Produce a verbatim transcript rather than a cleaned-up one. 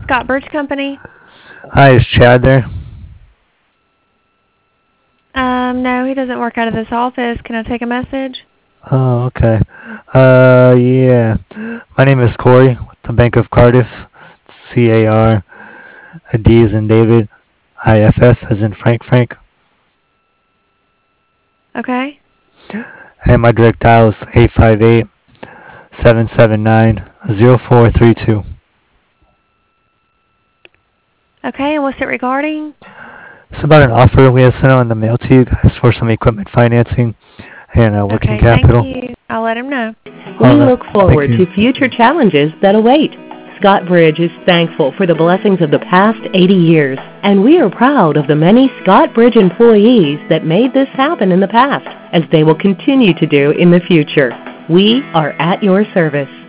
Scott Bridge Company. Hi, is Chad there? Um, no, he doesn't work out of this office. Can I take a message? Oh, okay. Uh, yeah. My name is Corey with the Bank of Cardiff. C A R, D as in David, I F F as in Frank Frank. Okay. And my direct dial is eight five eight, seven seven nine, zero four three two. Okay, and what's it regarding? It's about an offer we have sent out in the mail to you guys for some equipment financing and uh, working Okay, capital. thank you. I'll let him know. We Uh, look forward thank you. to future challenges that await. Scott Bridge is thankful for the blessings of the past eighty years, and we are proud of the many Scott Bridge employees that made this happen in the past, as they will continue to do in the future. We are at your service.